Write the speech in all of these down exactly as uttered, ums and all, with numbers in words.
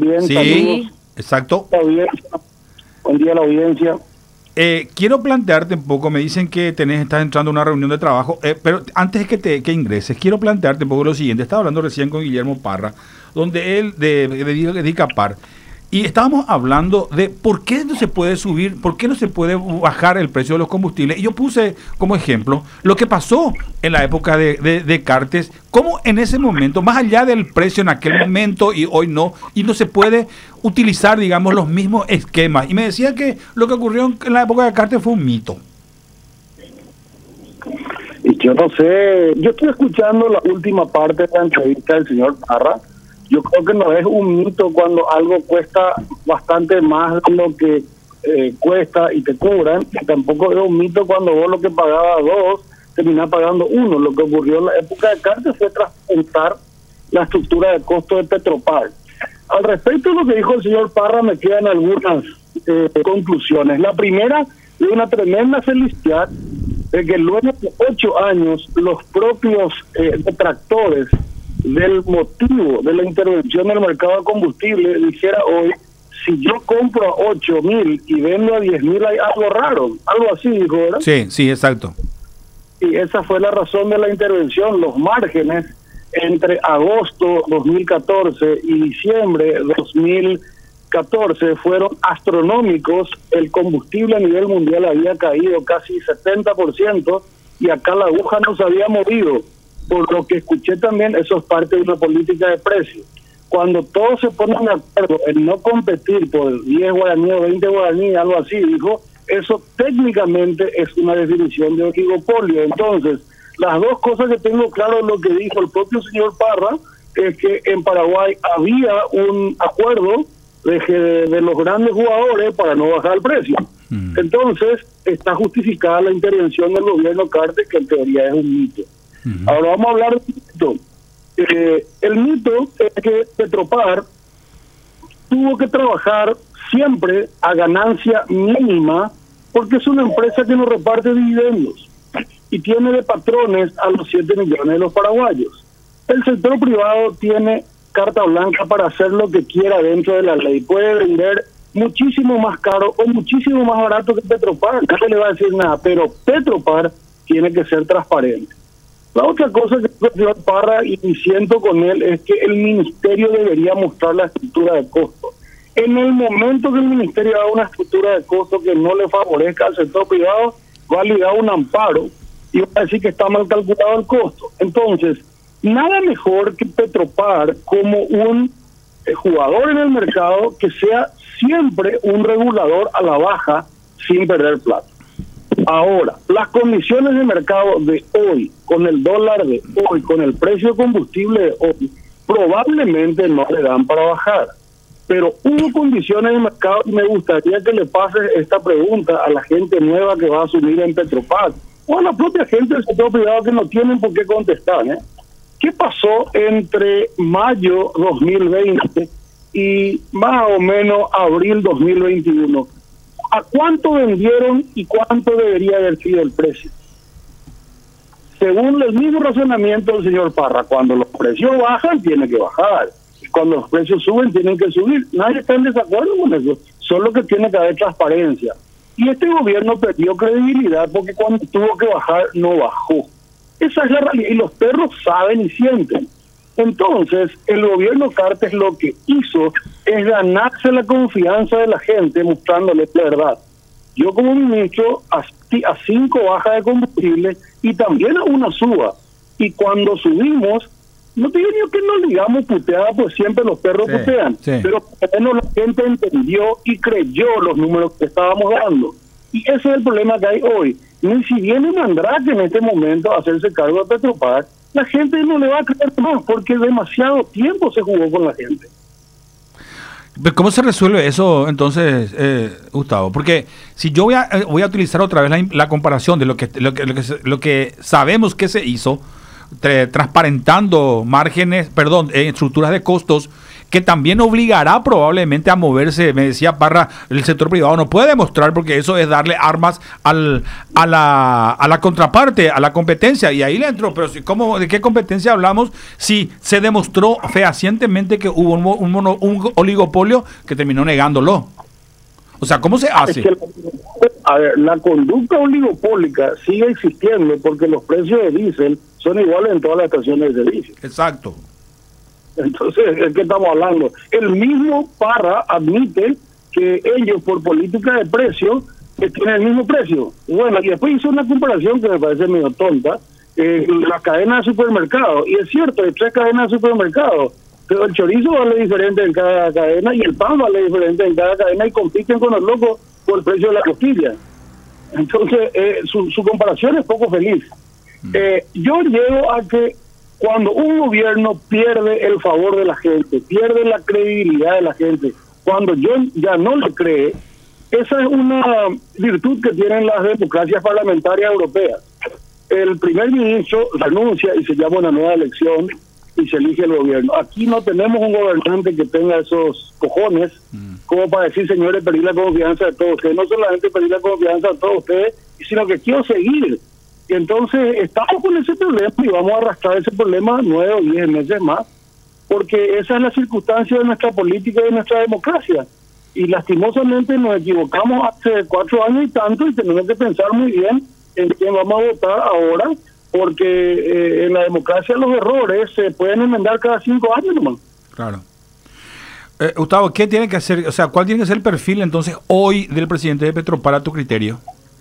también. Sí, Saludos. Exacto. La audiencia. Buen día a la audiencia. Eh, quiero plantearte un poco, me dicen que tenés, estás entrando a una reunión de trabajo, eh, pero antes de que, te, que ingreses, quiero plantearte un poco lo siguiente. Estaba hablando recién con Guillermo Parra, donde él, de, de, de, de Dicapar, y estábamos hablando de por qué no se puede subir, por qué no se puede bajar el precio de los combustibles. Y yo puse como ejemplo lo que pasó en la época de, de, de Cartes, cómo en ese momento, más allá del precio en aquel momento y hoy no, y no se puede utilizar, digamos, los mismos esquemas. Y me decía que lo que ocurrió en la época de Cartes fue un mito. Y yo no sé, yo estoy escuchando la última parte de la entrevista del señor Parra. Yo creo que no es un mito cuando algo cuesta bastante más de lo que eh, cuesta y te cobran, y tampoco es un mito cuando vos lo que pagaba dos, terminás pagando uno. Lo que ocurrió en la época de Cartes fue transportar la estructura de costo de Petropar. Al respecto de lo que dijo el señor Parra, me quedan algunas eh, conclusiones. La primera, es una tremenda felicidad de que luego de ocho años los propios eh, detractores del motivo de la intervención del mercado de combustible dijera hoy, si yo compro a ocho mil y vendo a diez mil hay algo raro, algo así dijo, ¿verdad? Sí, sí, exacto. Y esa fue la razón de la intervención. Los márgenes entre agosto dos mil catorce y diciembre dos mil catorce fueron astronómicos. El combustible a nivel mundial había caído casi setenta por ciento y acá la aguja no se había movido. Por lo que escuché también, eso es parte de una política de precios. Cuando todos se ponen de acuerdo en no competir por diez guaraníes o veinte guaraníes, algo así, dijo, eso técnicamente es una definición de oligopolio. Entonces, las dos cosas que tengo claro de lo que dijo el propio señor Parra, es que en Paraguay había un acuerdo de, de los grandes jugadores para no bajar el precio. Mm. Entonces, está justificada la intervención del gobierno Cartes, que en teoría es un mito. Uh-huh. Ahora vamos a hablar de mito. Eh, el mito es que Petropar tuvo que trabajar siempre a ganancia mínima porque es una empresa que no reparte dividendos y tiene de patrones a los siete millones de los paraguayos. El sector privado tiene carta blanca para hacer lo que quiera dentro de la ley. Puede vender muchísimo más caro o muchísimo más barato que Petropar. Nadie le va a decir nada, pero Petropar tiene que ser transparente. La otra cosa que el señor Parra, y siento con él, es que el ministerio debería mostrar la estructura de costo. En el momento que el ministerio haga una estructura de costo que no le favorezca al sector privado, va a ligar un amparo y va a decir que está mal calculado el costo. Entonces, nada mejor que Petropar como un eh, jugador en el mercado que sea siempre un regulador a la baja sin perder plata. Ahora, las condiciones de mercado de hoy, con el dólar de hoy, con el precio de combustible de hoy, probablemente no le dan para bajar. Pero hubo condiciones de mercado y me gustaría que le pases esta pregunta a la gente nueva que va a asumir en Petropar o a la propia gente del sector privado que no tienen por qué contestar, ¿eh? ¿Qué pasó entre mayo dos mil veinte y más o menos abril dos mil veintiuno? ¿A cuánto vendieron y cuánto debería haber sido el precio? Según el mismo razonamiento del señor Parra, cuando los precios bajan, tiene que bajar. Y cuando los precios suben, tienen que subir. Nadie está en desacuerdo con eso. Solo que tiene que haber transparencia. Y este gobierno perdió credibilidad porque cuando tuvo que bajar, no bajó. Esa es la realidad. Y los perros saben y sienten. Entonces, el gobierno Cartes lo que hizo es ganarse la confianza de la gente mostrándoles la verdad. Yo como ministro a, a cinco bajas de combustible y también a una suba. Y cuando subimos, no te digo que nos digamos puteada, pues siempre los perros sí, putean. Sí. Pero por lo menos la gente entendió y creyó los números que estábamos dando. Y ese es el problema que hay hoy. Ni si viene Mandrake en este momento a hacerse cargo de Petropar, la gente no le va a creer más porque demasiado tiempo se jugó con la gente. ¿Cómo se resuelve eso entonces, eh, Gustavo? Porque si yo voy a, eh, voy a utilizar otra vez la, la comparación de lo que, lo, que, lo, que, lo que sabemos que se hizo, tra transparentando márgenes, perdón, eh, estructuras de costos que también obligará probablemente a moverse, me decía Parra, el sector privado no puede demostrar porque eso es darle armas al, a, la, a la contraparte, a la competencia, y ahí le entró, pero si, ¿cómo, ¿de qué competencia hablamos si se demostró fehacientemente que hubo un, un, mono, un oligopolio que terminó negándolo? O sea, ¿cómo se hace? Es que, a ver, la conducta oligopólica sigue existiendo porque los precios de diésel son iguales en todas las estaciones de servicio. Exacto. Entonces, ¿de qué estamos hablando? El mismo Parra admite que ellos, por política de precio, que tienen el mismo precio. Bueno, y después hizo una comparación que me parece medio tonta, eh, la cadena de supermercados. Y es cierto, hay tres cadenas de supermercados, pero el chorizo vale diferente en cada cadena y el pan vale diferente en cada cadena y compiten con los locos por el precio de la costilla. Entonces, eh, su, su comparación es poco feliz. Eh, yo llego a que cuando un gobierno pierde el favor de la gente, pierde la credibilidad de la gente, cuando yo ya no le cree, esa es una virtud que tienen las democracias parlamentarias europeas. El primer ministro renuncia y se llama una nueva elección y se elige el gobierno. Aquí no tenemos un gobernante que tenga esos cojones mm. como para decir, señores, perdí la confianza de todos ustedes. No solamente perdí la confianza de todos ustedes, sino que quiero seguir. Y entonces estamos con ese problema y vamos a arrastrar ese problema nueve o diez meses más, porque esa es la circunstancia de nuestra política y de nuestra democracia. Y lastimosamente nos equivocamos hace cuatro años y tanto y tenemos que pensar muy bien en quién vamos a votar ahora, porque eh, en la democracia los errores se pueden enmendar cada cinco años nomás. Claro. Eh, Gustavo, ¿qué tiene que hacer, o sea, cuál tiene que ser el perfil entonces hoy del presidente de Petropar a tu criterio?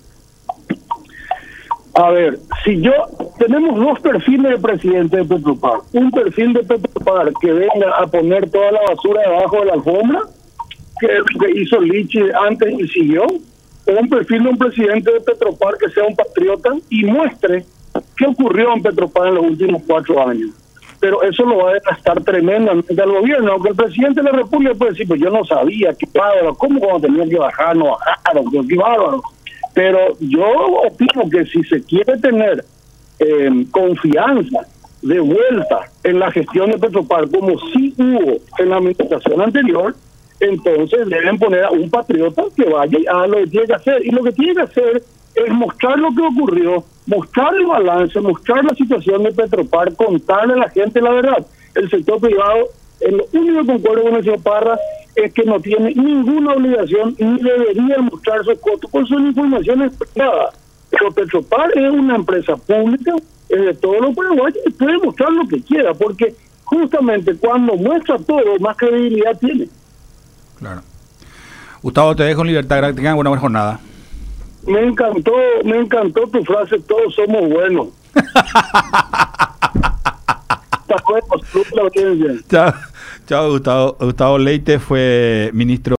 A ver, si yo, tenemos dos perfiles de presidente de Petropar. Un perfil de Petropar que venga a poner toda la basura debajo de la alfombra, que, que hizo Lichi antes y siguió. O un perfil de un presidente de Petropar que sea un patriota y muestre qué ocurrió en Petropar en los últimos cuatro años. Pero eso lo va a desgastar tremendamente al gobierno, aunque el presidente de la República puede decir, pues yo no sabía, qué bárbaro, cómo cuando tenía que bajar, no bajaron, qué bárbaro. Pero yo opino que si se quiere tener eh, confianza de vuelta en la gestión de Petropar, como sí hubo en la administración anterior, entonces deben poner a un patriota que vaya y haga lo que tiene que hacer. Y lo que tiene que hacer es mostrar lo que ocurrió, mostrar el balance, mostrar la situación de Petropar, contarle a la gente la verdad. El sector privado, el único que concuerdo con el señor Parra es que no tiene ninguna obligación ni debería mostrar sus costos, por son informaciones privadas. Pero Petropar es una empresa pública, es de todos los paraguayos y puede mostrar lo que quiera, porque justamente cuando muestra todo, más credibilidad tiene. Claro. Gustavo, te dejo en libertad, que tengan buena jornada. Me encantó, me encantó tu frase, todos somos buenos. Chao, chao, Gustavo. Gustavo Leite fue ministro